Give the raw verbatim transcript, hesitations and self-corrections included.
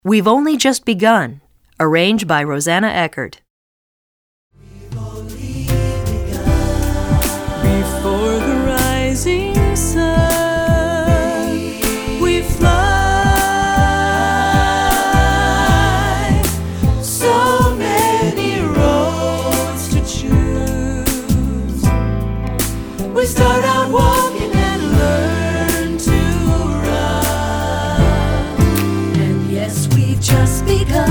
We've Only Just Begun, arranged by Rosanna Eckert. Before the rising sun, we fly. So many roads to choose. We start out walking and learn to run. And yes, we've just begun.